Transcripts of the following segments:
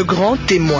grand témoin.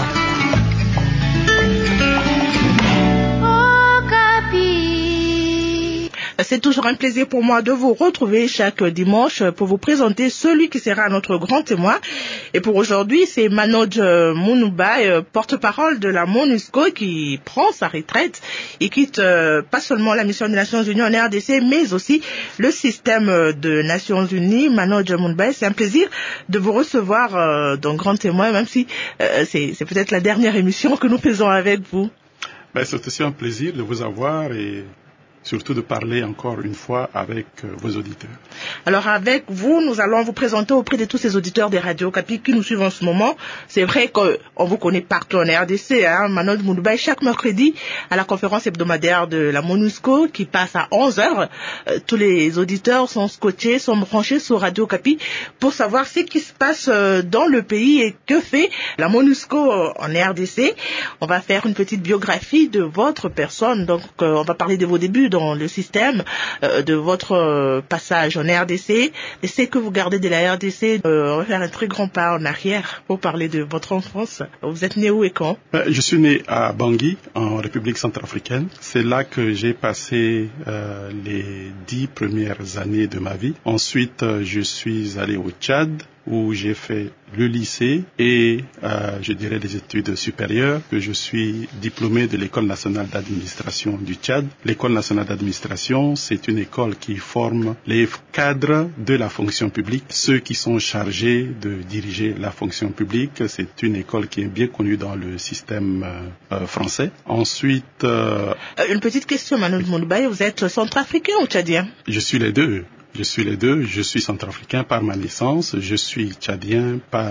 C'est toujours un plaisir pour moi de vous retrouver chaque dimanche pour vous présenter celui qui sera notre grand témoin. Et pour aujourd'hui, c'est Manoj Mounoubaye, porte-parole de la MONUSCO, qui prend sa retraite et quitte pas seulement la mission des Nations Unies en RDC, mais aussi le système de Nations Unies. Manoj Mounoubaye, c'est un plaisir de vous recevoir dans Grand Témoin, même si c'est peut-être la dernière émission que nous faisons avec vous. C'est aussi un plaisir de vous avoir et surtout de parler encore une fois avec vos auditeurs. Alors avec vous, nous allons vous présenter auprès de tous ces auditeurs des radios Okapi qui nous suivent en ce moment. C'est vrai qu'on vous connaît partout en RDC, Manoj Mounoubaye, chaque mercredi à la conférence hebdomadaire de la MONUSCO qui passe à 11h. Tous les auditeurs sont scotchés, sont branchés sur Radio Okapi pour savoir ce qui se passe dans le pays et que fait la MONUSCO en RDC. On va faire une petite biographie de votre personne, donc on va parler de vos débuts dans le système, de votre passage en RDC, et c'est que vous gardez de la RDC. On va faire un très grand pas en arrière pour parler de votre enfance. Vous êtes né où et quand? Je suis né à Bangui, en République centrafricaine. C'est là que j'ai passé les 10 premières années de ma vie. Ensuite, je suis allé au Tchad, où j'ai fait le lycée et je dirais des études supérieures, que je suis diplômé de l'École nationale d'administration du Tchad. L'École nationale d'administration, c'est une école qui forme les cadres de la fonction publique, ceux qui sont chargés de diriger la fonction publique. C'est une école qui est bien connue dans le système français. Ensuite... Une petite question, Manoj Mounoubaye, vous êtes centrafricain ou tchadien? Je suis les deux. Je suis centrafricain par ma naissance, je suis tchadien par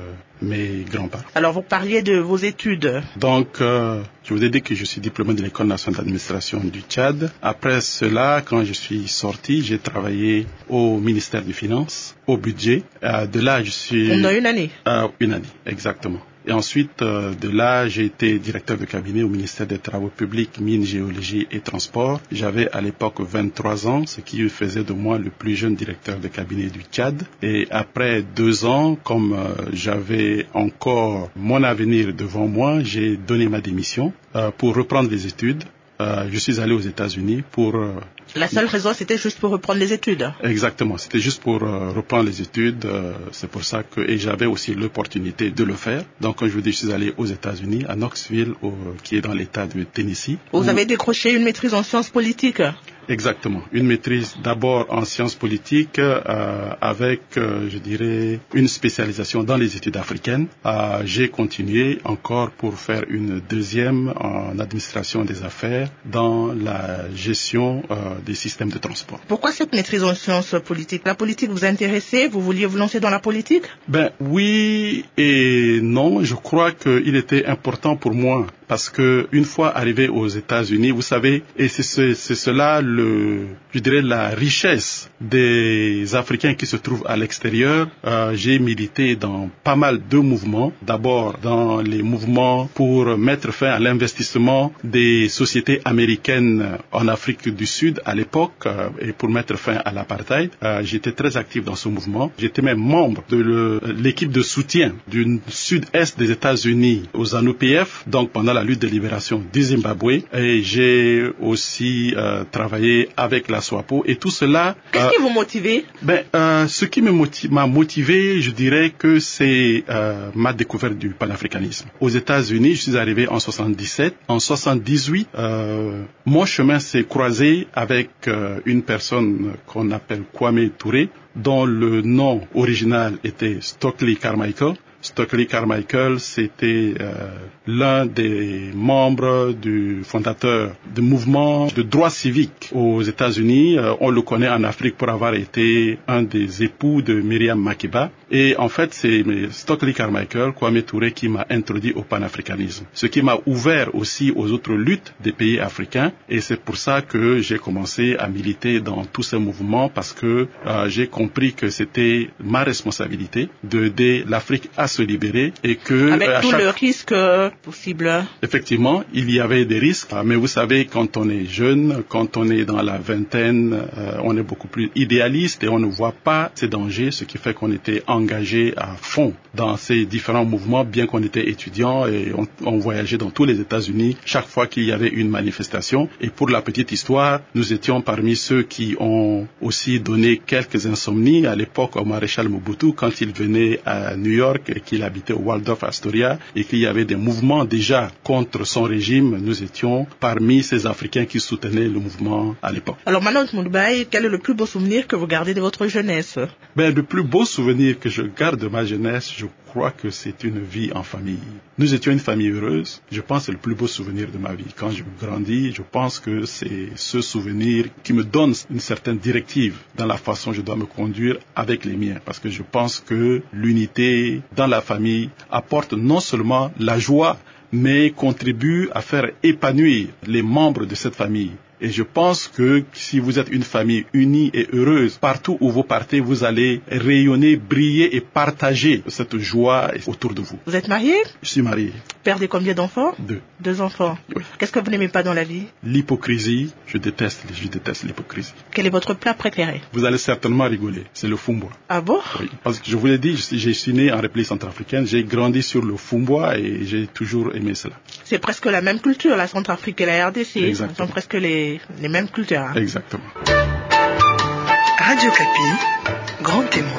mes grands-parents. Alors vous parliez de vos études. Donc, je vous ai dit que je suis diplômé de l'École nationale d'administration du Tchad. Après cela, quand je suis sorti, j'ai travaillé au ministère des Finances, au budget. De là, je suis... Pendant une année? Une année, exactement. Et ensuite, de là, j'ai été directeur de cabinet au ministère des Travaux publics, Mines, Géologie et Transport. J'avais à l'époque 23 ans, ce qui faisait de moi le plus jeune directeur de cabinet du Tchad. Et après 2 ans, comme j'avais encore mon avenir devant moi, j'ai donné ma démission pour reprendre les études. Je suis allé aux États-Unis pour... La seule raison, c'était juste pour reprendre les études? Exactement, c'était juste pour reprendre les études. C'est pour ça que... Et j'avais aussi l'opportunité de le faire. Donc, comme je vous dis, je suis allé aux États-Unis, à Knoxville, qui est dans l'État de Tennessee. Vous avez décroché une maîtrise en sciences politiques? Exactement. Une maîtrise d'abord en sciences politiques avec, je dirais, une spécialisation dans les études africaines. J'ai continué encore pour faire une deuxième en administration des affaires dans la gestion des systèmes de transport. Pourquoi cette maîtrise en sciences politiques? La politique vous intéressait? Vous vouliez vous lancer dans la politique? Oui et non. Je crois qu'il était important pour moi parce que une fois arrivé aux États-Unis, vous savez, et c'est cela je dirais la richesse des Africains qui se trouvent à l'extérieur. J'ai milité dans pas mal de mouvements. D'abord dans les mouvements pour mettre fin à l'investissement des sociétés américaines en Afrique du Sud à l'époque et pour mettre fin à l'apartheid. J'étais très actif dans ce mouvement. J'étais même membre de l'équipe de soutien du sud-est des États-Unis aux ZANU-PF, donc pendant la lutte de libération du Zimbabwe. Et j'ai aussi travaillé avec la SWAPO et tout cela. Qu'est-ce qui vous motivait? Ce qui m'a motivé, je dirais que c'est ma découverte du panafricanisme. Aux États-Unis, je suis arrivé en 77. En 78, mon chemin s'est croisé avec une personne qu'on appelle Kwame Touré, dont le nom original était Stokely Carmichael. Stokely Carmichael, c'était l'un des membres du fondateur du mouvement de droit civique aux États-Unis. On le connaît en Afrique pour avoir été un des époux de Miriam Makeba. Et en fait, c'est Stokely Carmichael, Kwame Touré, qui m'a introduit au panafricanisme. Ce qui m'a ouvert aussi aux autres luttes des pays africains. Et c'est pour ça que j'ai commencé à militer dans tous ces mouvements parce que j'ai compris que c'était ma responsabilité d'aider l'Afrique à se libérer et que avec tout le risque possible. Effectivement, il y avait des risques, mais vous savez, quand on est jeune, quand on est dans la vingtaine, on est beaucoup plus idéaliste et on ne voit pas ces dangers, ce qui fait qu'on était engagé à fond dans ces différents mouvements, bien qu'on était étudiants et on voyageait dans tous les États-Unis chaque fois qu'il y avait une manifestation. Et pour la petite histoire, nous étions parmi ceux qui ont aussi donné quelques insomnies à l'époque au maréchal Mobutu quand il venait à New York et qu'il habitait au Waldorf Astoria et qu'il y avait des mouvements déjà contre son régime. Nous étions parmi ces Africains qui soutenaient le mouvement à l'époque. Alors Manon Mounoubaye, quel est le plus beau souvenir que vous gardez de votre jeunesse? Le plus beau souvenir que je garde de ma jeunesse, je crois que c'est une vie en famille. Nous étions une famille heureuse. Je pense que c'est le plus beau souvenir de ma vie. Quand je grandis, je pense que c'est ce souvenir qui me donne une certaine directive dans la façon dont je dois me conduire avec les miens. Parce que je pense que l'unité dans la famille apporte non seulement la joie, mais contribue à faire épanouir les membres de cette famille. Et je pense que si vous êtes une famille unie et heureuse, partout où vous partez, vous allez rayonner, briller et partager cette joie autour de vous. Vous êtes marié? Je suis marié. Père de combien d'enfants? 2. 2 enfants. Oui. Qu'est-ce que vous n'aimez pas dans la vie? L'hypocrisie. Je déteste l'hypocrisie. Quel est votre plat préféré? Vous allez certainement rigoler. C'est le fumboa. Ah bon? Oui. Parce que je vous l'ai dit, je suis né en République centrafricaine. J'ai grandi sur le fumboa et j'ai toujours aimé cela. C'est presque la même culture, la Centrafrique et la RDC. Exactement. Ce sont presque les mêmes cultures. Hein. Exactement. Radio Kapi, grand témoin.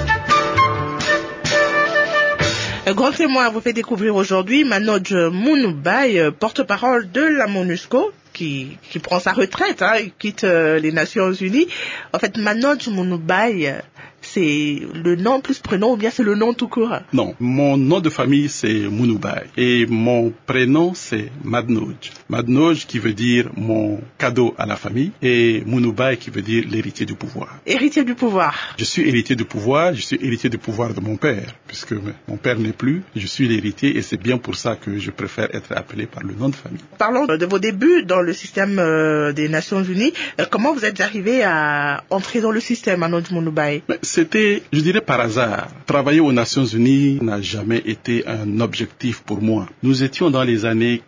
Grand témoin vous fait découvrir aujourd'hui Manoj Mounoubaye, porte-parole de la MONUSCO, qui prend sa retraite, il quitte les Nations Unies. En fait, Manoj Mounoubaye, c'est le nom plus prénom ou bien c'est le nom tout court? Non, mon nom de famille c'est Mounoubaye et mon prénom c'est Madnoj. Madnoj qui veut dire mon cadeau à la famille et Mounoubaye qui veut dire l'héritier du pouvoir. Héritier du pouvoir. Je suis héritier du pouvoir, je suis héritier du pouvoir de mon père, puisque mon père n'est plus, je suis l'héritier et c'est bien pour ça que je préfère être appelé par le nom de famille. Parlons de vos débuts dans le système des Nations Unies. Comment vous êtes arrivé à entrer dans le système, Manoj Mounoubaye? C'était, je dirais, par hasard. Travailler aux Nations Unies n'a jamais été un objectif pour moi. Nous étions dans les années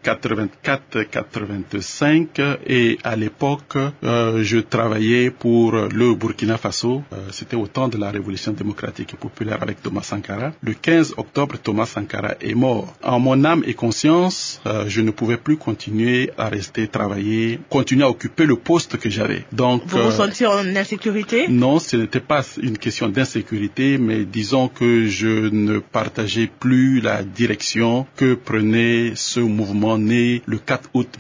84-85 et à l'époque, je travaillais pour le Burkina Faso. C'était au temps de la Révolution démocratique et populaire avec Thomas Sankara. Le 15 octobre, Thomas Sankara est mort. En mon âme et conscience, je ne pouvais plus continuer à rester travailler, continuer à occuper le poste que j'avais. Donc, vous vous sentiez en insécurité? Non, ce n'était pas une question d'insécurité, mais disons que je ne partageais plus la direction que prenait ce mouvement né le 4 août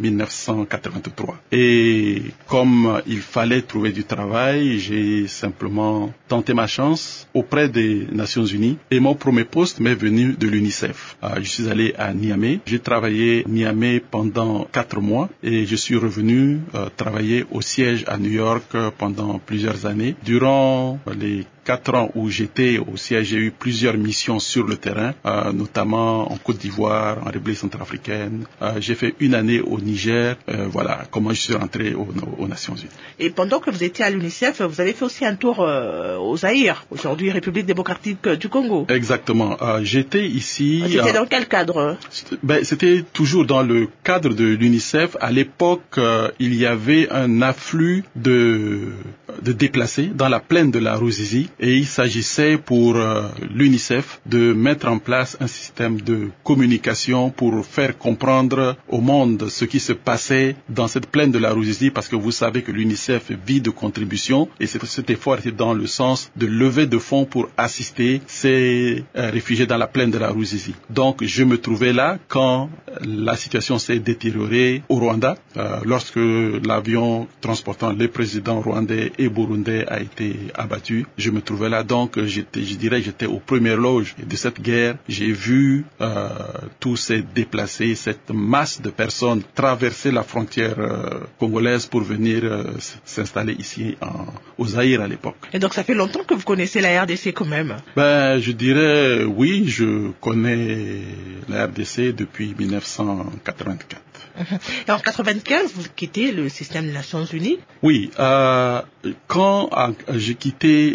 1983. Et comme il fallait trouver du travail, j'ai simplement tenté ma chance auprès des Nations Unies et mon premier poste m'est venu de l'UNICEF. Je suis allé à Niamey, j'ai travaillé à Niamey pendant 4 mois et je suis revenu travailler au siège à New York pendant plusieurs années. Durant les 4 ans où j'étais au siège, j'ai eu plusieurs missions sur le terrain, notamment en Côte d'Ivoire, en République centrafricaine. J'ai fait 1 année au Niger. Voilà comment je suis rentré aux Nations Unies. Et pendant que vous étiez à l'UNICEF, vous avez fait aussi un tour au Zaïre, aujourd'hui République démocratique du Congo. Exactement. J'étais ici... C'était dans quel cadre? C'était toujours dans le cadre de l'UNICEF. À l'époque, il y avait un afflux de déplacés dans la plaine de la Ruzizi et il s'agissait pour l'UNICEF de mettre en place un système de communication pour faire comprendre au monde ce qui se passait dans cette plaine de la Ruzizi parce que vous savez que l'UNICEF vit de contributions et cet effort était dans le sens de lever de fonds pour assister ces réfugiés dans la plaine de la Ruzizi. Donc je me trouvais là quand la situation s'est détériorée au Rwanda, lorsque l'avion transportant les présidents rwandais et burundais a été abattu. Je me trouvais là, donc j'étais aux premières loges de cette guerre. J'ai vu tous ces déplacés, cette masse de personnes traverser la frontière congolaise pour venir s'installer ici au Zaïre à l'époque. Et donc ça fait longtemps que vous connaissez la RDC quand même? Je dirais oui, je connais la RDC depuis 1984. Et en 95, vous quittez le système des Nations Unies? Oui, quand j'ai quitté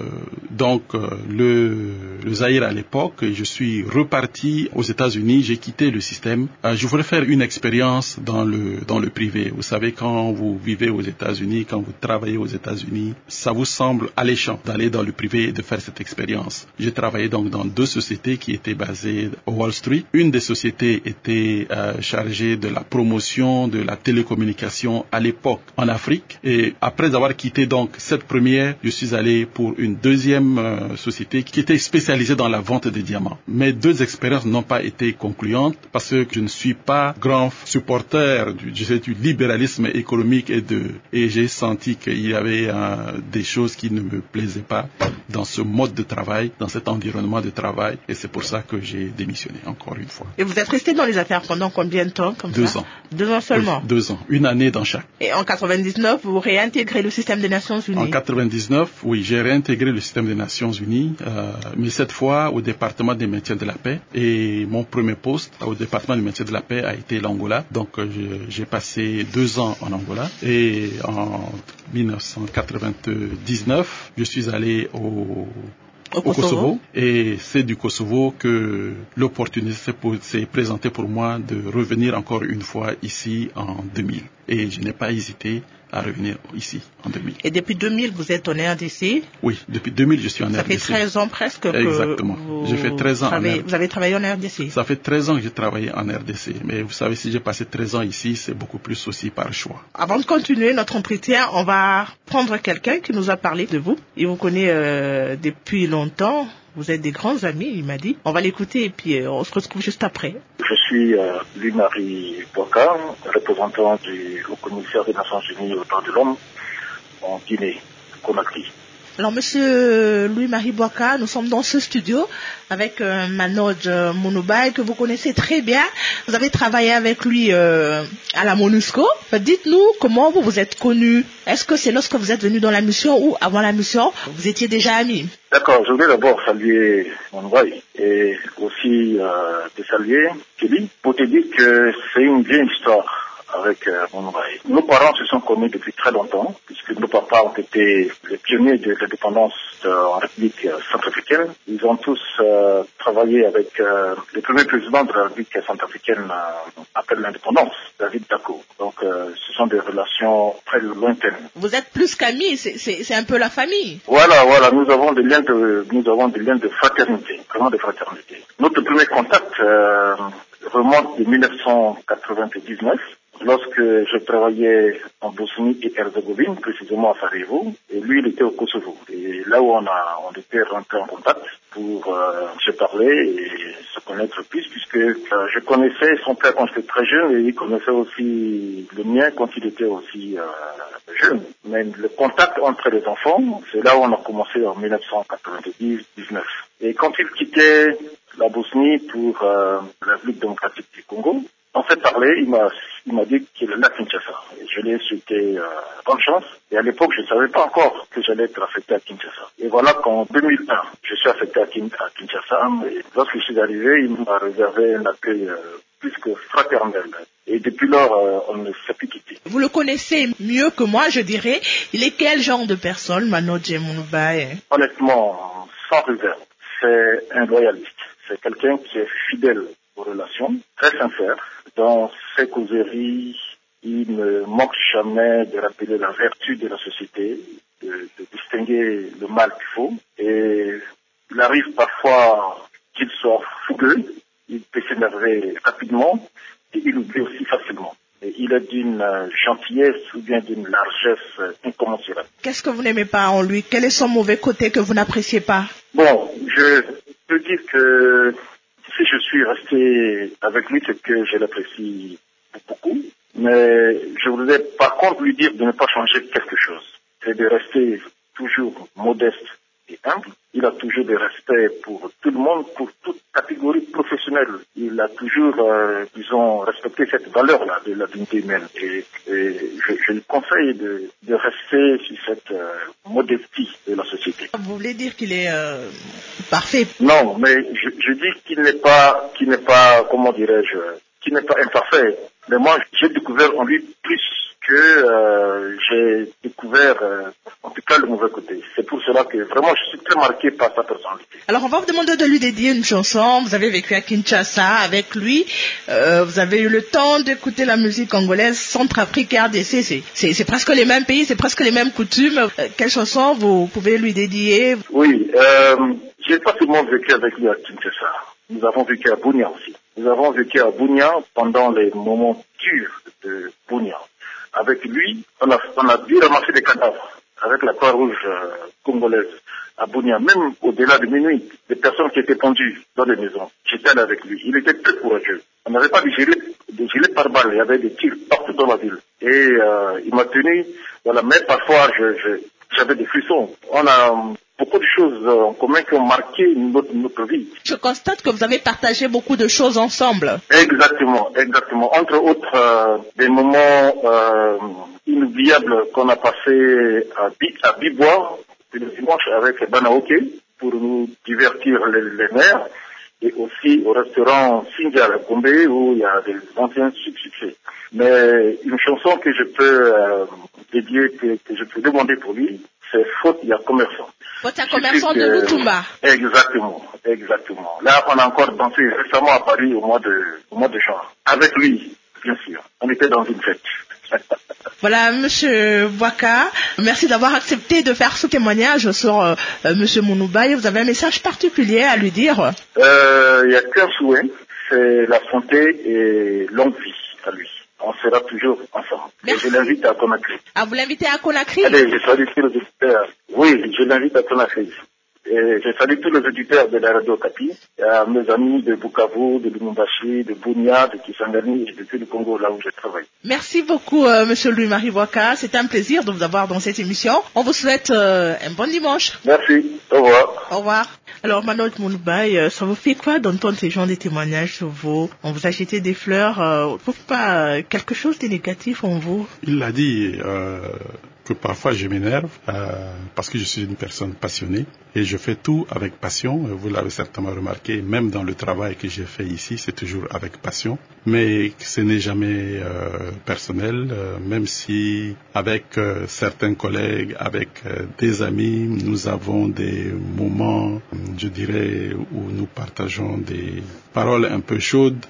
le Zaïre à l'époque, et je suis reparti aux États-Unis, j'ai quitté le système. Je voulais faire une expérience dans le privé. Vous savez, quand vous vivez aux États-Unis, quand vous travaillez aux États-Unis, ça vous semble alléchant d'aller dans le privé et de faire cette expérience. J'ai travaillé donc dans 2 sociétés qui étaient basées au Wall Street. Une des sociétés était chargée de la promotion de la télécommunication à l'époque en Afrique. Et après avoir quitté donc cette première, je suis allé pour une deuxième société qui était spécialisée dans la vente des diamants. Mes 2 expériences n'ont pas été concluantes parce que je ne suis pas grand supporter du libéralisme économique et j'ai senti qu'il y avait des choses qui ne me plaisaient pas dans ce mode de travail, dans cet environnement de travail, et c'est pour ça que j'ai démissionné encore une fois. Et vous êtes resté dans les affaires pendant combien de temps comme 2 ça? ans. 2 ans seulement? Oui, 2 ans. Une année dans chaque. Et en 99, vous réintégrez le système des Nations Unies? En 99, oui, j'ai réintégré le système des Nations Unies, mais cette fois au département des maintien de la paix. Et mon premier poste au département du maintien de la paix a été l'Angola. Donc j'ai passé 2 ans en Angola. Et en 1999, je suis allé au Kosovo. Et c'est du Kosovo que l'opportunité s'est présentée pour moi de revenir encore une fois ici en 2000. Et je n'ai pas hésité à revenir ici en 2000. Et depuis 2000, vous êtes en RDC? Oui, depuis 2000, je suis en RDC. Ça fait 13 ans presque que Exactement. J'ai fait 13 ans vous avez travaillé en RDC? Ça fait 13 ans que j'ai travaillé en RDC. Mais vous savez, si j'ai passé 13 ans ici, c'est beaucoup plus aussi par choix. Avant de continuer notre entretien, on va prendre quelqu'un qui nous a parlé de vous. Il vous connaît depuis longtemps. Vous êtes des grands amis, il m'a dit. On va l'écouter et puis on se retrouve juste après. Je suis Louis-Marie Boaka, représentant du Haut-Commissaire des Nations Unies aux droits de l'homme en Guinée-Conakry. Alors, monsieur Louis-Marie Boaka, nous sommes dans ce studio avec Manoj Mounoubaye, que vous connaissez très bien. Vous avez travaillé avec lui à la MONUSCO. Dites-nous comment vous vous êtes connus. Est-ce que c'est lorsque vous êtes venu dans la mission ou avant la mission, vous étiez déjà amis? D'accord, je voulais d'abord saluer Mounoubaye et aussi te saluer Kelly pour te dire que c'est une vieille histoire avec Mounoubaye. Nos parents se sont connus depuis très longtemps, puisque nos papas ont été les pionniers de l'indépendance en République centrafricaine. Ils ont tous travaillé avec le premier président de la République centrafricaine après l'indépendance, David Dacko. Donc ce sont des relations très lointaines. Vous êtes plus qu'amis, c'est un peu la famille. Voilà, nous avons des liens de fraternité, vraiment de fraternité. Notre premier contact remonte de 1999. Lorsque je travaillais en Bosnie et Herzégovine, précisément à Sarajevo, et lui il était au Kosovo. Et là où on était rentré en contact pour se parler et se connaître plus, puisque je connaissais son père quand j'étais très jeune et il connaissait aussi le mien quand il était aussi jeune. Mais le contact entre les enfants, c'est là où on a commencé en 1999. Et quand il quittait la Bosnie pour la République démocratique du Congo, on s'est parlé, il m'a dit qu'il est là à Kinshasa. Et je lui ai souhaité bonne chance. Et à l'époque, je ne savais pas encore que j'allais être affecté à Kinshasa. Et voilà qu'en 2001, je suis affecté à Kinshasa. Et lorsque je suis arrivé, il m'a réservé un accueil plus que fraternel. Et depuis lors, on ne s'est plus quitté. Vous le connaissez mieux que moi, je dirais. Il est quel genre de personne, Manoj Mounoubaye? Honnêtement, sans réserve, c'est un loyaliste. C'est quelqu'un qui est fidèle aux relations, très sincère. Dans ses causeries, il ne manque jamais de rappeler la vertu de la société, de distinguer le mal qu'il faut. Et il arrive parfois qu'il soit fougueux, il peut s'énerver rapidement et il oublie aussi facilement. Et il est d'une gentillesse ou bien d'une largesse incommensurable. Qu'est-ce que vous n'aimez pas en lui? Quel est son mauvais côté que vous n'appréciez pas? Bon, je peux dire que si je suis resté avec lui, c'est que je l'apprécie beaucoup. Mais je voudrais par contre lui dire de ne pas changer quelque chose. C'est de rester toujours modeste et humble. Il a toujours du respect pour tout le monde, pour toute catégorie professionnelle. Il a toujours, respecté cette valeur-là de la dignité humaine. Et je lui conseille de rester sur cette modestie de la société. Vous voulez dire qu'il est parfait? Non, mais je dis qu'il n'est pas, comment dirais-je, qu'il n'est pas imparfait. Mais moi, j'ai découvert en lui plus que j'ai découvert, en tout cas, le mauvais côté. C'est pour cela que vraiment, je suis très marqué par sa personnalité. Alors, on va vous demander de lui dédier une chanson. Vous avez vécu à Kinshasa avec lui. Vous avez eu le temps d'écouter la musique congolaise, Centrafrique, RDC. C'est presque les mêmes pays, c'est presque les mêmes coutumes. Quelle chanson vous pouvez lui dédier? Oui, j'ai pas seulement vécu avec lui à Kinshasa. Nous avons vécu à Bunia aussi. Nous avons vécu à Bunia pendant les moments durs de Bunia. Avec lui, on a dû ramasser des cadavres avec la Croix-Rouge congolaise à Bunia, même au-delà de minuit, des personnes qui étaient pendues dans les maisons. J'étais allé avec lui. Il était très courageux. On n'avait pas de gilets pare-balles. Il y avait des tirs partout dans la ville. Et il m'a tenu. Voilà, mais parfois, j'avais des frissons. On a beaucoup de choses en commun qui ont marqué notre vie. Je constate que vous avez partagé beaucoup de choses ensemble. Exactement. Entre autres, des moments inoubliables qu'on a passés à Bibois, le dimanche avec Banaoke, pour nous divertir les mères, et aussi au restaurant Sinja à Gombe, où il y a des anciens succès. Mais une chanson que je peux dédier, que je peux demander pour lui, c'est Faute à commerçant. Faute à commerçant de Lutumba. Exactement. Là, on a encore dansé récemment à Paris au mois de juin. Avec lui, bien sûr. On était dans une fête. Voilà, Monsieur Bouaka, merci d'avoir accepté de faire ce témoignage sur Monsieur Mounoubaye. Vous avez un message particulier à lui dire? Il n'y a qu'un souhait, c'est la santé et longue vie à lui. On sera toujours ensemble. Merci. Et je l'invite à Conakry. Ah, vous l'invitez à Conakry? Allez, je salue tous les auditeurs. Oui, je l'invite à Conakry. Et je salue tous les auditeurs de la Radio Okapi, à mes amis de Bukavu, de Lumumbashi, de Bunia, de Kisangani et de tout le Congo, là où je travaille. Merci beaucoup, Monsieur Louis-Marie Bouaka. C'était un plaisir de vous avoir dans cette émission. On vous souhaite un bon dimanche. Merci. Au revoir. Au revoir. Alors, Manoj Mounoubaye, ça vous fait quoi d'entendre ces gens des témoignages sur vous? On vous a jeté des fleurs. On ne trouve pas quelque chose de négatif en vous? Il l'a dit que parfois je m'énerve parce que je suis une personne passionnée et je fais tout avec passion. Vous l'avez certainement remarqué, même dans le travail que j'ai fait ici, c'est toujours avec passion. Mais ce n'est jamais personnel, même si avec certains collègues, avec des amis, nous avons des moments, je dirais, où nous partageons des paroles un peu chaudes.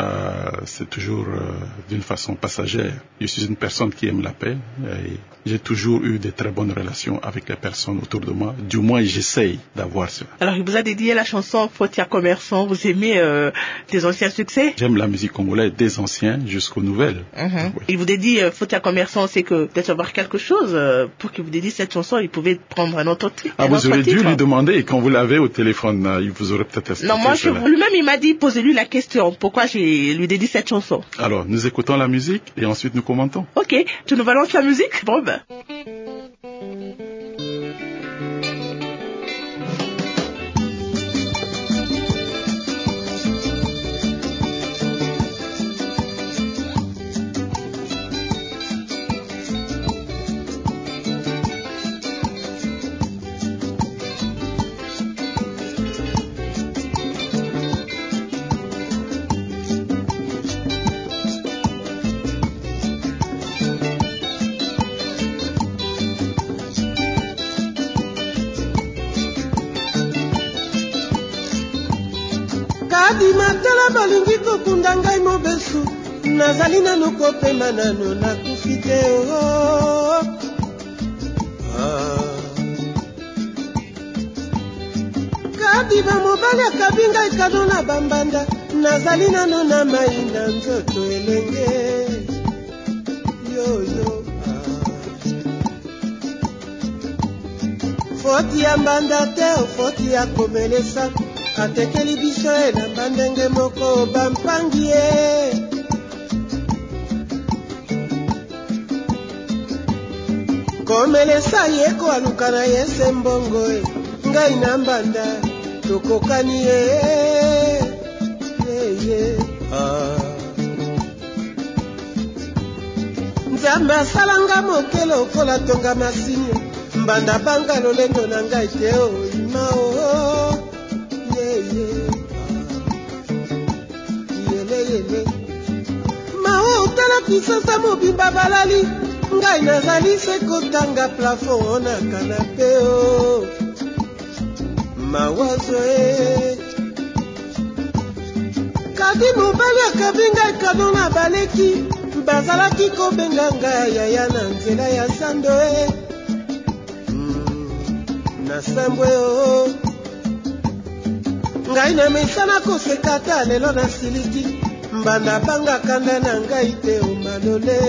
C'est toujours d'une façon passagère. Je suis une personne qui aime la paix et j'ai toujours eu de très bonnes relations avec les personnes autour de moi. Du moins, j'essaye d'avoir cela. Alors, il vous a dédié la chanson Faute à commerçant. Vous aimez des anciens succès? J'aime la musique congolaise, des anciens jusqu'aux nouvelles. Oui. Il vous dédie Faute à commerçant, c'est que peut-être avoir quelque chose pour qu'il vous dédie cette chanson. Il pouvait prendre un autre titre. Ah, vous aurez dû lui demander et quand vous l'avez au téléphone, il vous aurait peut-être expliqué. Non, moi, lui-même, il m'a dit, posez-lui la question. Pourquoi j'ai lui dédie cette chanson? Alors, nous écoutons la musique et ensuite nous commentons. Ok, tu nous balances la musique? Bon ben. Matala balingi kokunda ngai mobesu nazali nano kopema nano nakufi te Kadima mobali akabi ngai kado na bambanda nazali nano na mai na nzoto elenge yoyo Foti ya mbanda te foti ya komelesa atekeli biso elamba ndenge moko bampangi ye komelesa ye ko aluka na ye se mbongo ngai na mbanda tokokani ye nzambe asalanga moke lokola tonga masini mbanda banga lolendo na ngai te oyima Mao kisasa mobimba balali ngai nazali se kotanga plafond na kanape o mawazo kadi mobali akabi ngai kado na baleki bazalaki kobenga ngai yaya na nzela ya sando na sambwe o ngai na mesana kosekata lelo na siliki mbanda banga kanda na ngai te o malole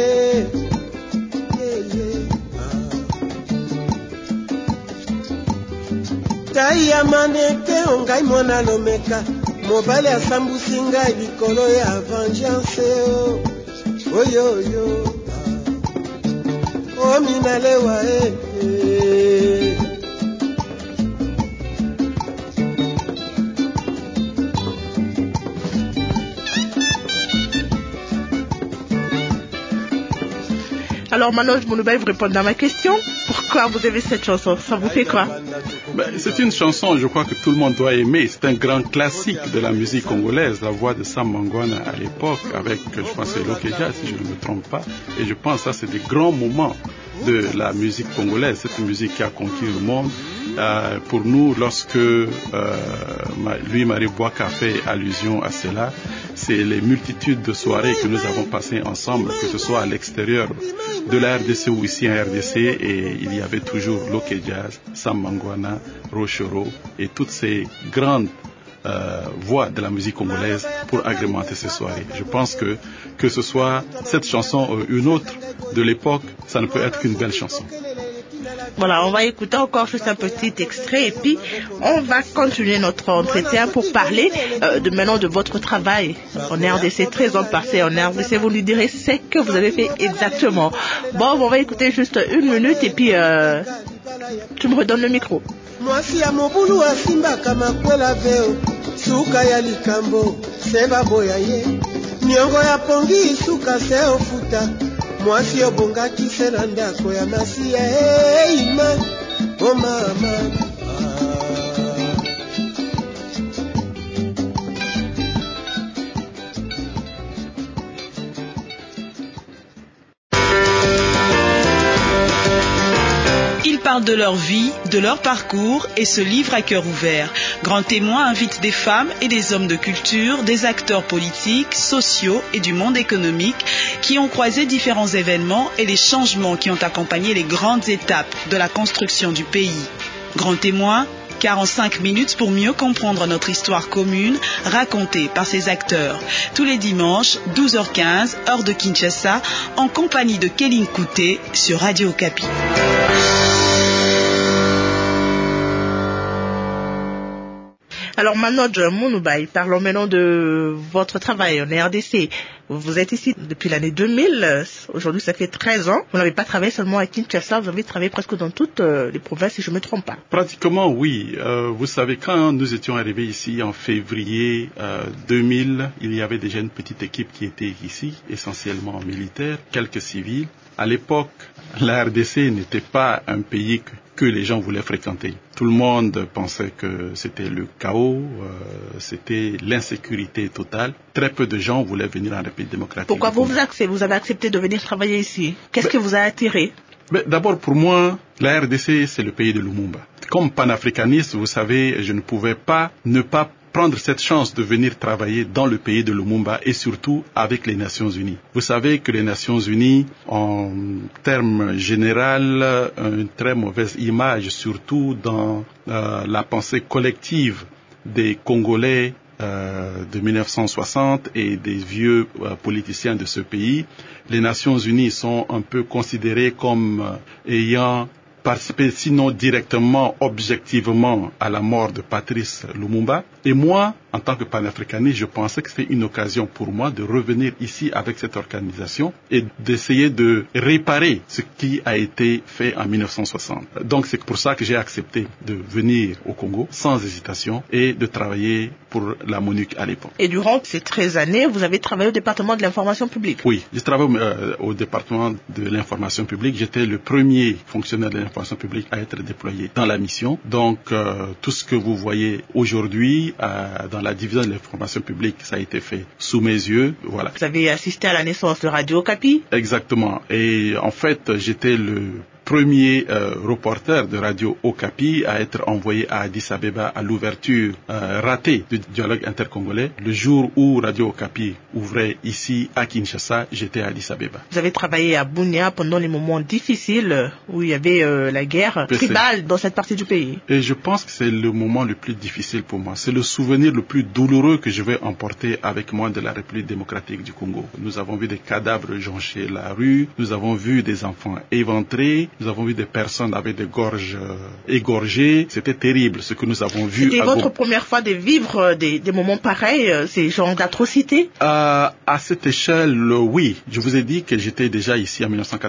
tai ya maneke o ngai mwana lomeka mobali asambusi ngai likolo ya vengeance oyoyo o minalewa Alors Manoj Mounoubaï, vous répondez à ma question. Pourquoi vous aimez cette chanson? Ça vous fait quoi? C'est une chanson, je crois que tout le monde doit aimer. C'est un grand classique de la musique congolaise. La voix de Sam Mangwana à l'époque, avec, je pense, c'est Lokeja, si je ne me trompe pas. Et je pense que ça, c'est des grands moments de la musique congolaise. C'est une musique qui a conquis le monde. Pour nous, lorsque Louis-Marie Bouaka a fait allusion à cela, c'est les multitudes de soirées que nous avons passées ensemble, que ce soit à l'extérieur de la RDC ou ici en RDC, et il y avait toujours Lokeja, Sam Mangwana, Rochero et toutes ces grandes voix de la musique congolaise pour agrémenter ces soirées. Je pense que ce soit cette chanson ou une autre de l'époque, ça ne peut être qu'une belle chanson. Voilà, on va écouter encore juste un petit extrait et puis on va continuer notre entretien pour parler maintenant de votre travail en RDC, 13 ans passés en RDC. Vous nous direz ce que vous avez fait exactement. Bon, on va écouter juste 1 minute et puis tu me redonnes le micro. Mwasi ya mobulu asimbaka makwela veo suka ya likambo seba boya ye niongo ya pongi suka se ofuta mwasi obongaki se na ndako ya masiya ima o mama Ils parlent de leur vie, de leur parcours et se livrent à cœur ouvert. Grand Témoin invite des femmes et des hommes de culture, des acteurs politiques, sociaux et du monde économique qui ont croisé différents événements et les changements qui ont accompagné les grandes étapes de la construction du pays. Grand Témoin, 45 minutes pour mieux comprendre notre histoire commune racontée par ces acteurs. Tous les dimanches, 12h15, heure de Kinshasa, en compagnie de Kéline Kouté sur Radio Okapi. Alors Manoj Mounoubaï, parlons maintenant de votre travail en RDC. Vous êtes ici depuis l'année 2000. Aujourd'hui, ça fait 13 ans. Vous n'avez pas travaillé seulement à Kinshasa, vous avez travaillé presque dans toutes les provinces, si je ne me trompe pas. Pratiquement, oui. Vous savez, quand nous étions arrivés ici en février 2000, il y avait déjà une petite équipe qui était ici, essentiellement militaire, quelques civils. À l'époque, la RDC n'était pas un pays que les gens voulaient fréquenter. Tout le monde pensait que c'était le chaos, c'était l'insécurité totale. Très peu de gens voulaient venir en République démocratique. Pourquoi vous avez accepté de venir travailler ici? Qu'est-ce qui vous a attiré? D'abord, pour moi, la RDC, c'est le pays de Lumumba. Comme panafricaniste, vous savez, je ne pouvais pas ne pas prendre cette chance de venir travailler dans le pays de Lumumba et surtout avec les Nations Unies. Vous savez que les Nations Unies, en termes généraux, ont une très mauvaise image, surtout dans la pensée collective des Congolais de 1960 et des vieux politiciens de ce pays. Les Nations Unies sont un peu considérées comme ayant participé, sinon directement, objectivement, à la mort de Patrice Lumumba. Et moi, en tant que panafricaniste, je pensais que c'était une occasion pour moi de revenir ici avec cette organisation et d'essayer de réparer ce qui a été fait en 1960. Donc c'est pour ça que j'ai accepté de venir au Congo sans hésitation et de travailler pour la MONUC à l'époque. Et durant ces 13 années, vous avez travaillé au département de l'information publique? Oui, j'ai travaillé au département de l'information publique. J'étais le premier fonctionnaire de l'information publique à être déployé dans la mission. Donc tout ce que vous voyez aujourd'hui dans dans la division de l'information publique, ça a été fait sous mes yeux. Voilà. Vous avez assisté à la naissance de Radio Okapi? Exactement. Et en fait, j'étais le premier reporter de Radio Okapi à être envoyé à Addis Abeba à l'ouverture ratée du dialogue intercongolais. Le jour où Radio Okapi ouvrait ici à Kinshasa, j'étais à Addis Abeba. Vous avez travaillé à Bunia pendant les moments difficiles où il y avait la guerre tribale dans cette partie du pays. Et je pense que c'est le moment le plus difficile pour moi. C'est le souvenir le plus douloureux que je vais emporter avec moi de la République démocratique du Congo. Nous avons vu des cadavres joncher la rue, nous avons vu des enfants éventrés, nous avons vu des personnes avec des gorges égorgées. C'était terrible ce que nous avons vu. C'était votre première fois de vivre des moments pareils, ces genres d'atrocités? À cette échelle, oui. Je vous ai dit que j'étais déjà ici en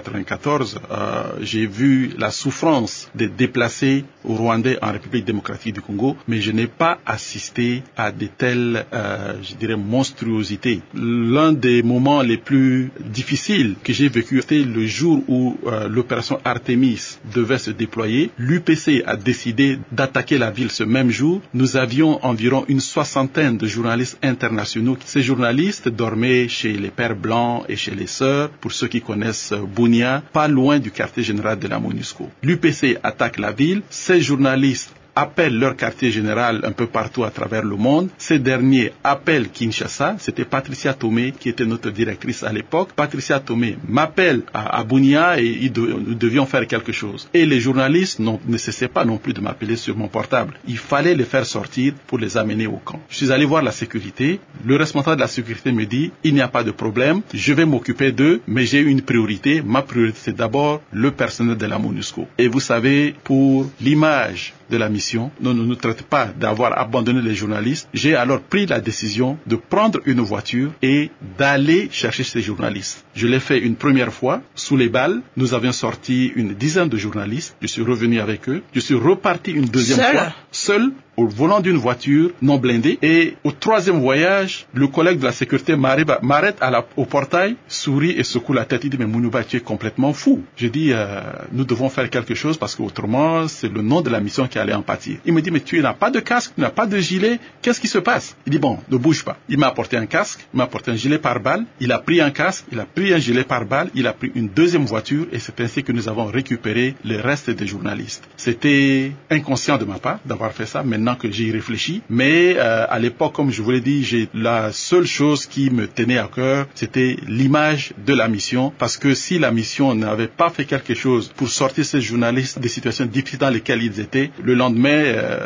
1994. J'ai vu la souffrance des déplacés rwandais en République démocratique du Congo, mais je n'ai pas assisté à de telles, je dirais, monstruosités. L'un des moments les plus difficiles que j'ai vécu, c'était le jour où l'opération Artemis devait se déployer. L'UPC a décidé d'attaquer la ville ce même jour. Nous avions environ une soixantaine de journalistes internationaux. Ces journalistes dormaient chez les Pères Blancs et chez les Sœurs, pour ceux qui connaissent Bunia, pas loin du quartier général de la MONUSCO. L'UPC attaque la ville. Ces journalistes appellent leur quartier général un peu partout à travers le monde. Ces derniers appellent Kinshasa. C'était Patricia Tomé qui était notre directrice à l'époque. Patricia Tomé m'appelle à Bunia et nous devions faire quelque chose. Et les journalistes ne cessaient pas non plus de m'appeler sur mon portable. Il fallait les faire sortir pour les amener au camp. Je suis allé voir la sécurité. Le responsable de la sécurité me dit, il n'y a pas de problème, je vais m'occuper d'eux, mais j'ai une priorité. Ma priorité, c'est d'abord le personnel de la MONUSCO. Et vous savez, pour l'image de la mission, ne nous traite pas d'avoir abandonné les journalistes. J'ai alors pris la décision de prendre une voiture et d'aller chercher ces journalistes. Je l'ai fait une première fois, sous les balles. Nous avions sorti une dizaine de journalistes. Je suis revenu avec eux. Je suis reparti une deuxième fois, seul, au volant d'une voiture non blindée. Et au troisième voyage, le collègue de la sécurité m'arrête au portail, sourit et secoue la tête. Il dit, mais Mounouba, tu es complètement fou. Je dis, nous devons faire quelque chose parce qu'autrement, c'est le nom de la mission qui allait en pâtir. Il me dit, mais tu n'as pas de casque, tu n'as pas de gilet, qu'est-ce qui se passe? Il dit, bon, ne bouge pas. Il m'a apporté un casque, il m'a apporté un gilet pare-balles, il a pris un casque, il a pris un gilet pare-balles, il a pris une deuxième voiture et c'est ainsi que nous avons récupéré le reste des journalistes. C'était inconscient de ma part d'avoir fait ça, maintenant que j'y réfléchis, mais à l'époque, comme je vous l'ai dit, la seule chose qui me tenait à cœur, c'était l'image de la mission, parce que si la mission n'avait pas fait quelque chose pour sortir ces journalistes des situations difficiles dans lesquelles ils étaient, le lendemain,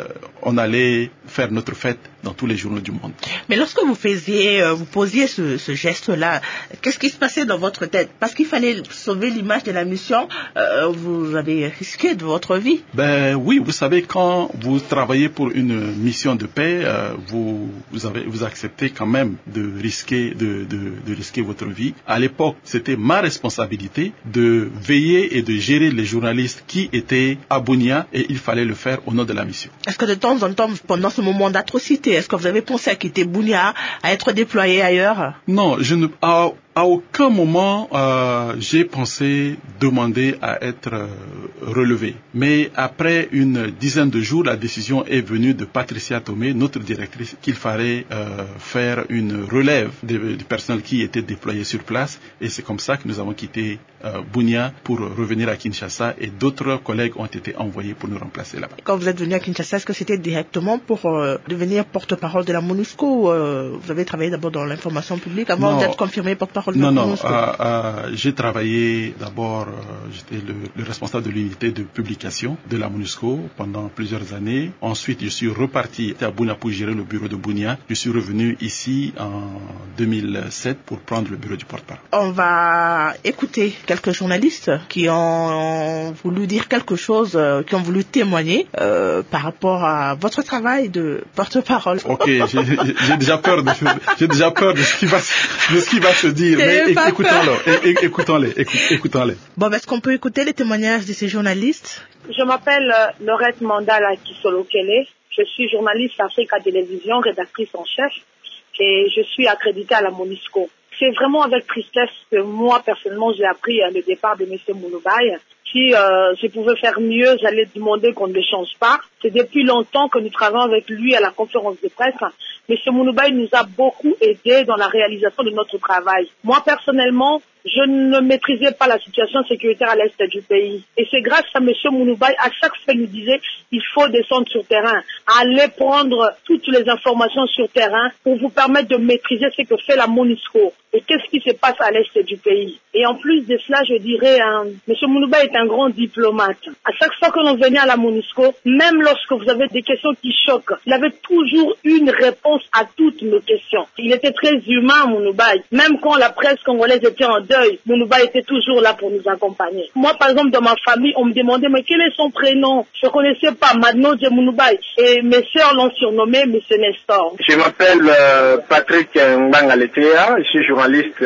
on allait faire notre fête dans tous les journaux du monde. Mais lorsque vous posiez ce geste-là, qu'est-ce qui se passait dans votre tête? Parce qu'il fallait sauver l'image de la mission, vous avez risqué de votre vie. Ben oui, vous savez, quand vous travaillez pour une mission de paix, vous acceptez quand même de risquer votre vie. À l'époque, c'était ma responsabilité de veiller et de gérer les journalistes qui étaient à Bunia et il fallait le faire au nom de la mission. Est-ce que de temps en temps, pendant ce moment d'atrocité, est-ce que vous avez pensé à quitter Bunia, à être déployé ailleurs? Non, à aucun moment j'ai pensé demander à être relevé. Mais après une dizaine de jours, la décision est venue de Patricia Tomé, notre directrice, qu'il fallait faire une relève du personnel qui était déployé sur place. Et c'est comme ça que nous avons quitté Bunia pour revenir à Kinshasa et d'autres collègues ont été envoyés pour nous remplacer là-bas. Quand vous êtes venu à Kinshasa, est-ce que c'était directement pour devenir porte-parole de la MONUSCO? Vous avez travaillé d'abord dans l'information publique avant d'être confirmé porte-parole de la MONUSCO? J'ai travaillé d'abord, j'étais le responsable de l'unité de publication de la MONUSCO pendant plusieurs années. Ensuite, je suis reparti à Bunia pour gérer le bureau de Bunia. Je suis revenu ici en 2007 pour prendre le bureau du porte-parole. On va écouter quelques journalistes qui ont voulu dire quelque chose, qui ont voulu témoigner par rapport à votre travail de porte-parole. Ok, j'ai déjà peur de ce qui va se dire, mais écoutons-les. Bon, est-ce qu'on peut écouter les témoignages de ces journalistes? Je m'appelle Laurette Mandala Kisolokele. Je suis journaliste Africa Télévision, rédactrice en chef, et je suis accréditée à la MONUSCO. C'est vraiment avec tristesse que moi, personnellement, j'ai appris le départ de M. Mounouba, si je pouvais faire mieux, j'allais demander qu'on ne le change pas. C'est depuis longtemps que nous travaillons avec lui à la conférence de presse. M. Mounoubaï nous a beaucoup aidé dans la réalisation de notre travail. Moi, personnellement, je ne maîtrisais pas la situation sécuritaire à l'est du pays. Et c'est grâce à M. Mounoubaï, à chaque fois il nous disait, il faut descendre sur terrain, aller prendre toutes les informations sur terrain pour vous permettre de maîtriser ce que fait la MONUSCO et qu'est-ce qui se passe à l'est du pays. Et en plus de cela, je dirais, M. Mounoubaï est un grand diplomate. À chaque fois que l'on venait à la MONUSCO, même lorsque vous avez des questions qui choquent, il avait toujours une réponse à toutes nos questions. Il était très humain, Mounoubaï. Même quand la presse congolaise était en deuil, Mounoubaï était toujours là pour nous accompagner. Moi, par exemple, dans ma famille, on me demandait, mais quel est son prénom? Je ne connaissais pas Madno de Mounoubaï. Et mes sœurs l'ont surnommé M. Nestor. Je m'appelle Patrick Mbangaletea, je suis journaliste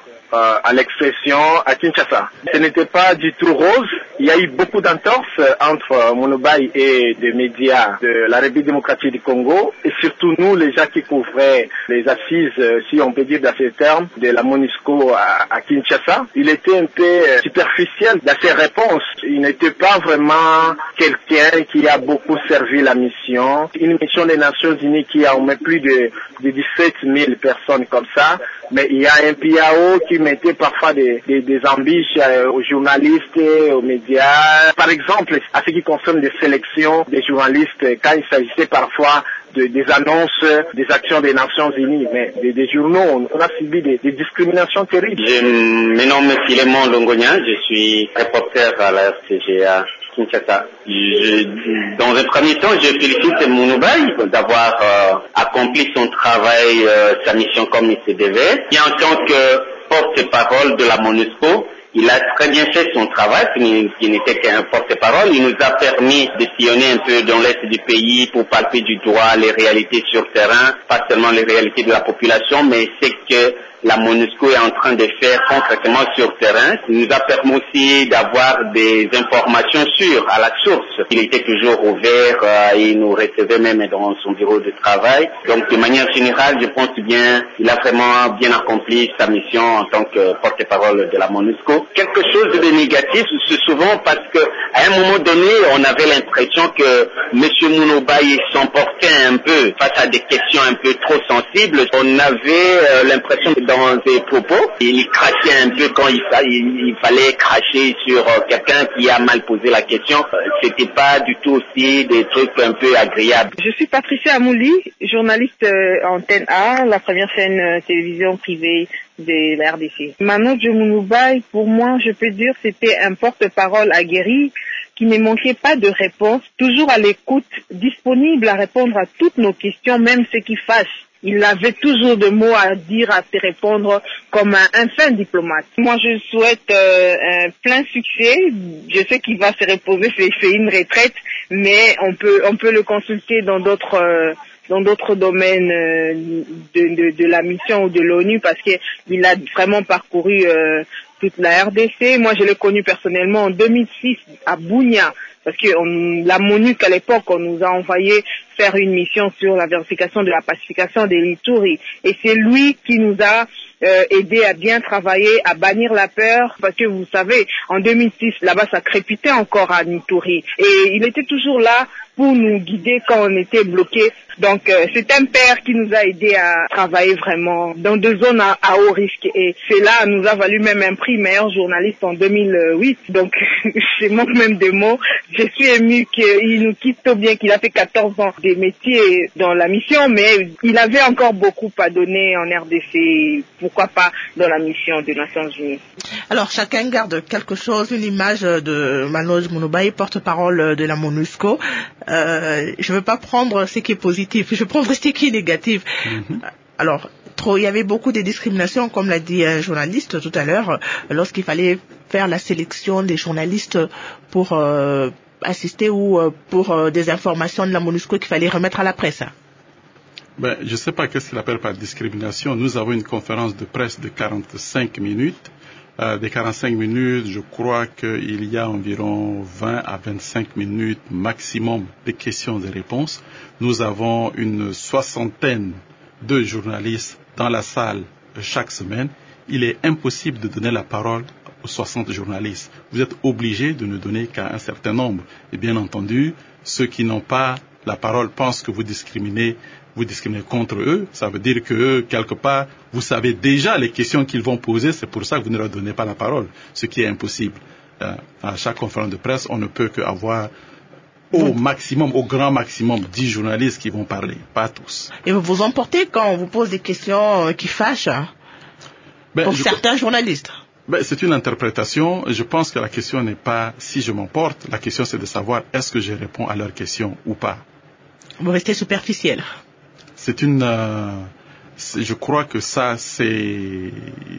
à l'expression à Kinshasa. Ce n'était pas du tout rose. Il y a eu beaucoup d'entorses entre Mounoubaï et des médias de la République démocratique du Congo et surtout nous, les gens qui couvraient les assises, si on peut dire dans ces termes, de la MONUSCO à Kinshasa. Il était un peu superficiel dans ses réponses. Il n'était pas vraiment quelqu'un qui a beaucoup servi la mission. Une mission des Nations Unies qui a au moins plus de 17 000 personnes comme ça. Mais il y a un PAO qui mettait parfois des embûches aux journalistes, aux médias. Par exemple, à ce qui concerne les sélections des journalistes, quand il s'agissait parfois des annonces, des actions des Nations Unies, mais des journaux, on a subi des discriminations terribles. Je me nomme Philémon Longonia, je suis reporter à la RCGA Kinshasa. Dans un premier temps, je félicite Mounoubaï d'avoir accompli son travail, sa mission comme il se devait. Et en tant que porte-parole de la MONUSCO, il a très bien fait son travail, qui n'était qu'un porte-parole. Il nous a permis de sillonner un peu dans l'est du pays pour palper du doigt les réalités sur terrain, pas seulement les réalités de la population, mais c'est que la MONUSCO est en train de faire concrètement sur terrain. Il nous a permis aussi d'avoir des informations sûres à la source. Il était toujours ouvert, il nous recevait même dans son bureau de travail. Donc de manière générale, je pense bien, il a vraiment bien accompli sa mission en tant que porte-parole de la MONUSCO. Quelque chose de négatif, c'est souvent parce que à un moment donné, on avait l'impression que M. Mounoubaï s'emportait un peu face à des questions un peu trop sensibles. On avait l'impression que dans ses propos, il crachait un peu quand il fallait cracher sur quelqu'un qui a mal posé la question. C'était pas du tout aussi des trucs un peu agréables. Je suis Patricia Amouli, journaliste Antenne A, la première chaîne télévision privée de la RDC. Mano Mounoubaï, pour moi, je peux dire, c'était un porte-parole aguerri qui ne manquait pas de réponse, toujours à l'écoute, disponible à répondre à toutes nos questions, même ce qui fâche. Il avait toujours de mots à dire, à se répondre comme un fin diplomate. Moi, je souhaite un plein succès. Je sais qu'il va se reposer, c'est une retraite, mais on peut le consulter dans d'autres domaines de la mission ou de l'ONU parce qu'il a vraiment parcouru toute la RDC. Moi, je l'ai connu personnellement en 2006 à Bunia. Parce que la MONUC, à l'époque, on nous a envoyé faire une mission sur la vérification de la pacification des Ituri. Et c'est lui qui nous a aidé à bien travailler, à bannir la peur. Parce que vous savez, en 2006, là-bas, ça crépitait encore à Ituri. Et il était toujours là pour nous guider quand on était bloqués. Donc, c'est un père qui nous a aidé à travailler vraiment dans des zones à haut risque. Et cela nous a valu même un prix meilleur journaliste en 2008. Donc, je manque même de mots. Je suis émue qu'il nous quitte bien, qu'il a fait 14 ans de métier dans la mission, mais il avait encore beaucoup à donner en RDC. Pourquoi pas dans la mission des Nations Unies. Alors, chacun garde quelque chose, une image de Manoj Mounoubaï, porte-parole de la MONUSCO. Je ne veux pas prendre ce qui est positif, je vais prendre ce qui est négatif. Alors, il y avait beaucoup de discriminations, comme l'a dit un journaliste tout à l'heure, lorsqu'il fallait faire la sélection des journalistes pour assister ou pour des informations de la MONUSCO qu'il fallait remettre à la presse. Je ne sais pas qu'est-ce qu'il appelle par discrimination. Nous avons une conférence de presse de 45 minutes. Des 45 minutes, je crois qu'il y a environ 20 à 25 minutes maximum de questions et réponses. Nous avons une soixantaine de journalistes dans la salle chaque semaine. Il est impossible de donner la parole 60 journalistes. Vous êtes obligé de ne donner qu'à un certain nombre. Et bien entendu, ceux qui n'ont pas la parole pensent que vous discriminez contre eux. Ça veut dire que, quelque part, vous savez déjà les questions qu'ils vont poser, c'est pour ça que vous ne leur donnez pas la parole, ce qui est impossible. À chaque conférence de presse, on ne peut qu'avoir au grand maximum 10 journalistes qui vont parler, pas tous. Et vous vous emportez quand on vous pose des questions qui fâchent pour certains journalistes? C'est une interprétation. Je pense que la question n'est pas si je m'emporte. La question, c'est de savoir est-ce que je réponds à leurs questions ou pas. Vous restez superficiel. Je crois que ça, c'est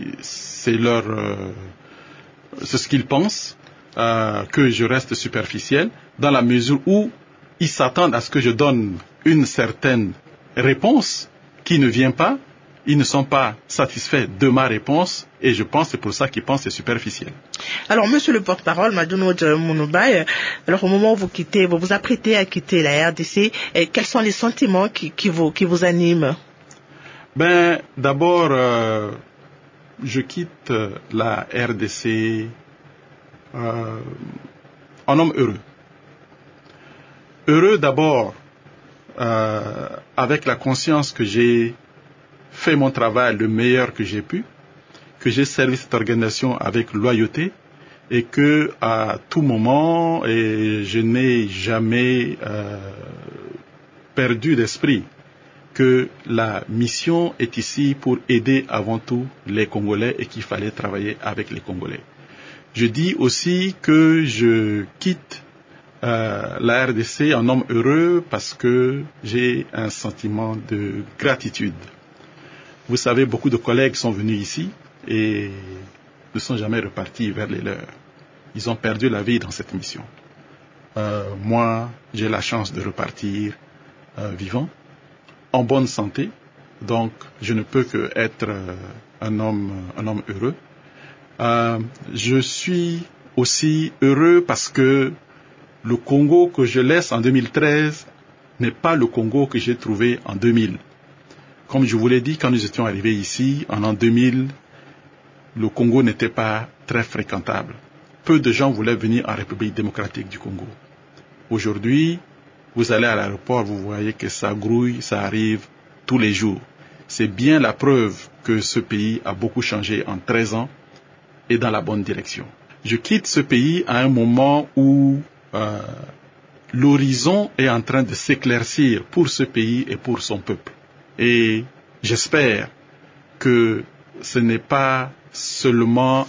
ce qu'ils pensent, que je reste superficiel, dans la mesure où ils s'attendent à ce que je donne une certaine réponse qui ne vient pas. Ils ne sont pas satisfaits de ma réponse et je pense que c'est pour ça qu'ils pensent que c'est superficiel. Alors, monsieur le porte-parole, Madounoudj Mounoubaye, alors au moment où vous vous apprêtez à quitter la RDC, quels sont les sentiments qui vous animent? D'abord, je quitte la RDC en homme heureux. Heureux d'abord avec la conscience que j'ai fait mon travail le meilleur que j'ai pu, que j'ai servi cette organisation avec loyauté et que à tout moment, je n'ai jamais perdu d'esprit que la mission est ici pour aider avant tout les Congolais et qu'il fallait travailler avec les Congolais. Je dis aussi que je quitte la RDC en homme heureux parce que j'ai un sentiment de gratitude. Vous savez, beaucoup de collègues sont venus ici et ne sont jamais repartis vers les leurs. Ils ont perdu la vie dans cette mission. Moi, j'ai la chance de repartir vivant, en bonne santé, donc je ne peux que être un homme heureux. Je suis aussi heureux parce que le Congo que je laisse en 2013 n'est pas le Congo que j'ai trouvé en 2000. Comme je vous l'ai dit, quand nous étions arrivés ici, en l'an 2000, le Congo n'était pas très fréquentable. Peu de gens voulaient venir en République démocratique du Congo. Aujourd'hui, vous allez à l'aéroport, vous voyez que ça grouille, ça arrive tous les jours. C'est bien la preuve que ce pays a beaucoup changé en 13 ans et dans la bonne direction. Je quitte ce pays à un moment où l'horizon est en train de s'éclaircir pour ce pays et pour son peuple. Et j'espère que ce n'est pas seulement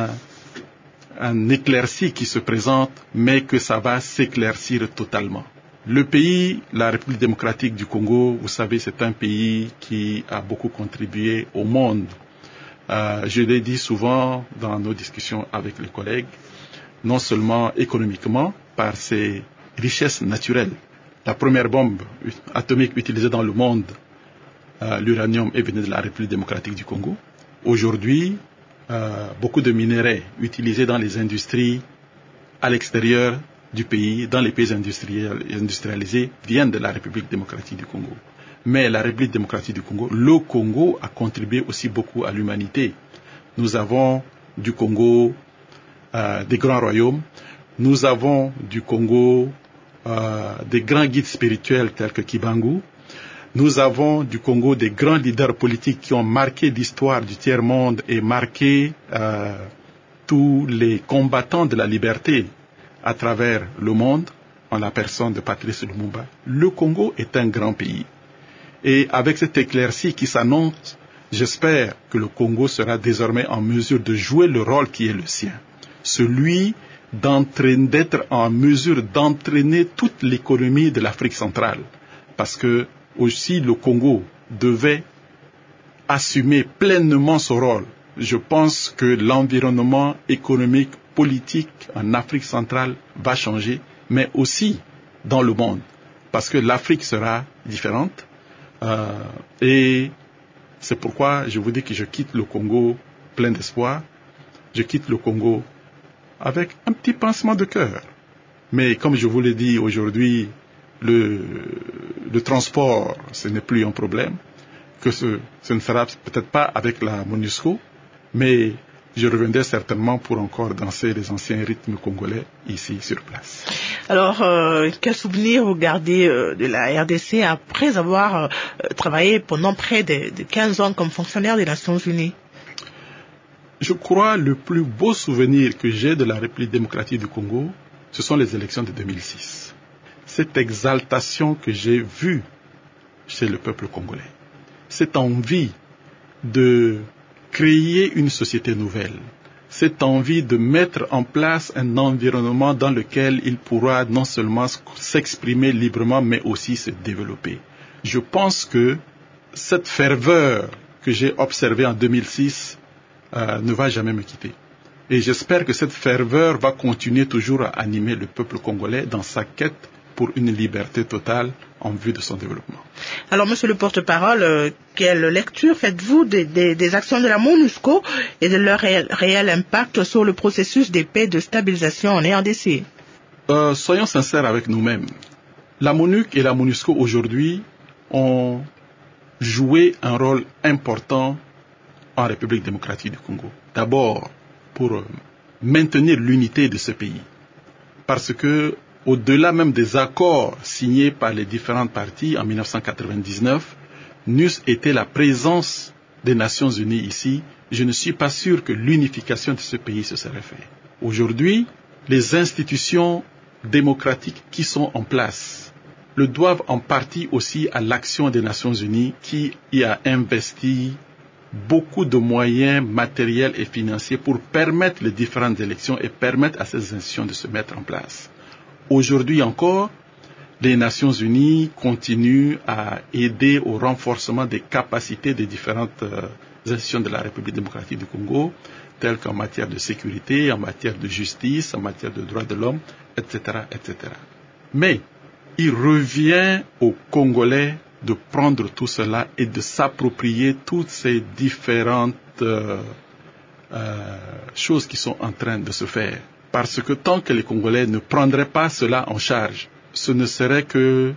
un éclairci qui se présente, mais que ça va s'éclaircir totalement. Le pays, la République démocratique du Congo, vous savez, c'est un pays qui a beaucoup contribué au monde. Je l'ai dit souvent dans nos discussions avec les collègues, non seulement économiquement, par ses richesses naturelles. La première bombe atomique utilisée dans le monde, l'uranium est venu de la République démocratique du Congo. Aujourd'hui, beaucoup de minerais utilisés dans les industries à l'extérieur du pays, dans les pays industrialisés, viennent de la République démocratique du Congo. Mais la République démocratique du Congo, le Congo a contribué aussi beaucoup à l'humanité. Nous avons du Congo des grands royaumes, nous avons du Congo des grands guides spirituels tels que Kibangu. Nous avons du Congo des grands leaders politiques qui ont marqué l'histoire du tiers-monde et marqué tous les combattants de la liberté à travers le monde, en la personne de Patrice Lumumba. Le Congo est un grand pays. Et avec cette éclaircie qui s'annonce, j'espère que le Congo sera désormais en mesure de jouer le rôle qui est le sien. Celui d'être en mesure d'entraîner toute l'économie de l'Afrique centrale. Parce que aussi le Congo devait assumer pleinement son rôle. Je pense que l'environnement économique, politique en Afrique centrale va changer, mais aussi dans le monde. Parce que l'Afrique sera différente. Et c'est pourquoi je vous dis que je quitte le Congo plein d'espoir. Je quitte le Congo avec un petit pincement de cœur. Mais comme je vous l'ai dit aujourd'hui, le transport, ce n'est plus un problème, que ce ne sera peut-être pas avec la MONUSCO, mais je reviendrai certainement pour encore danser les anciens rythmes congolais ici sur place. Alors, quel souvenir vous gardez de la RDC après avoir travaillé pendant près de 15 ans comme fonctionnaire des Nations Unies? Je crois le plus beau souvenir que j'ai de la République démocratique du Congo, ce sont les élections de 2006. Cette exaltation que j'ai vue chez le peuple congolais, cette envie de créer une société nouvelle, cette envie de mettre en place un environnement dans lequel il pourra non seulement s'exprimer librement, mais aussi se développer. Je pense que cette ferveur que j'ai observée en 2006 ne va jamais me quitter. Et j'espère que cette ferveur va continuer toujours à animer le peuple congolais dans sa quête pour une liberté totale en vue de son développement. Alors, monsieur le porte-parole, quelle lecture faites-vous des actions de la MONUSCO et de leur réel impact sur le processus de paix et de stabilisation en RDC? Soyons sincères avec nous-mêmes. La MONUC et la MONUSCO aujourd'hui ont joué un rôle important en République démocratique du Congo. D'abord, pour maintenir l'unité de ce pays. Parce que, au-delà même des accords signés par les différentes parties en 1999, n'eût été la présence des Nations Unies ici, je ne suis pas sûr que l'unification de ce pays se serait faite. Aujourd'hui, les institutions démocratiques qui sont en place le doivent en partie aussi à l'action des Nations Unies qui y a investi beaucoup de moyens matériels et financiers pour permettre les différentes élections et permettre à ces institutions de se mettre en place. Aujourd'hui encore, les Nations Unies continuent à aider au renforcement des capacités des différentes institutions de la République démocratique du Congo, telles qu'en matière de sécurité, en matière de justice, en matière de droits de l'homme, etc., etc. Mais il revient aux Congolais de prendre tout cela et de s'approprier toutes ces différentes choses qui sont en train de se faire. Parce que tant que les Congolais ne prendraient pas cela en charge, ce ne serait que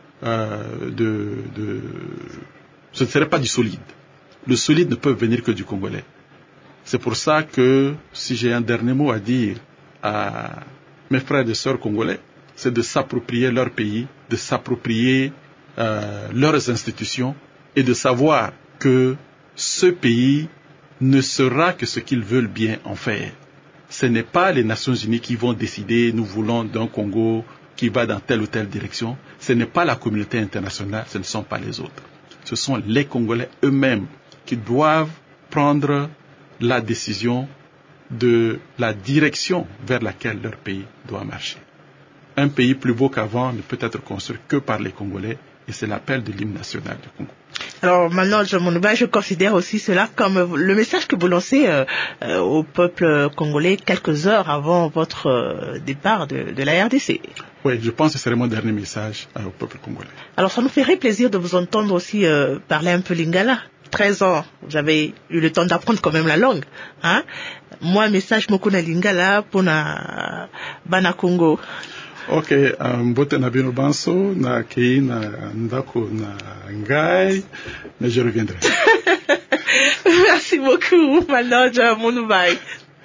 ce ne serait pas du solide. Le solide ne peut venir que du Congolais. C'est pour ça que si j'ai un dernier mot à dire à mes frères et sœurs congolais, c'est de s'approprier leur pays, de s'approprier leurs institutions et de savoir que ce pays ne sera que ce qu'ils veulent bien en faire. Ce n'est pas les Nations Unies qui vont décider, nous voulons d'un Congo qui va dans telle ou telle direction. Ce n'est pas la communauté internationale, ce ne sont pas les autres. Ce sont les Congolais eux-mêmes qui doivent prendre la décision de la direction vers laquelle leur pays doit marcher. Un pays plus beau qu'avant ne peut être construit que par les Congolais et c'est l'appel de l'hymne national du Congo. Alors maintenant, Jean Monouba, je considère aussi cela comme le message que vous lancez au peuple congolais quelques heures avant votre départ de la RDC. Oui, je pense que ce serait mon dernier message au peuple congolais. Alors ça nous ferait plaisir de vous entendre aussi parler un peu lingala. 13 ans, vous avez eu le temps d'apprendre quand même la langue. Hein? Moi, message moko na lingala pour na bana Congo. Ok, mbote na bino banso na kei na ndako na ngai, mais je reviendrai. Merci beaucoup, Manoj Monoubai.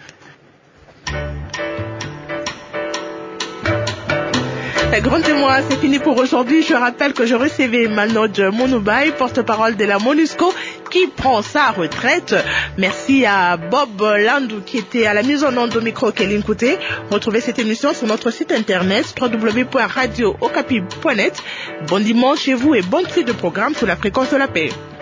Grand témoin, c'est fini pour aujourd'hui. Je rappelle que je recevais Manoj Monoubai, porte-parole de la MONUSCO, qui prend sa retraite. Merci à Bob Landou qui était à la mise en onde au micro Kéline Kouté. Retrouvez cette émission sur notre site internet www.radiookapi.net. Bon dimanche chez vous et bonne suite de programme sous la fréquence de la paix.